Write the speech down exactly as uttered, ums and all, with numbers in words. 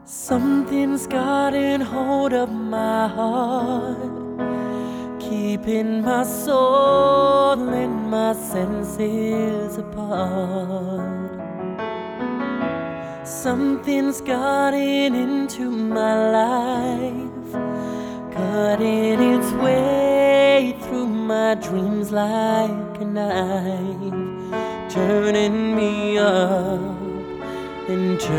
Something's gotten hold of my heart, keeping my soul and my senses apart. Something's gotten into my life, cutting its way through my dreams like a knife, turning me up and turning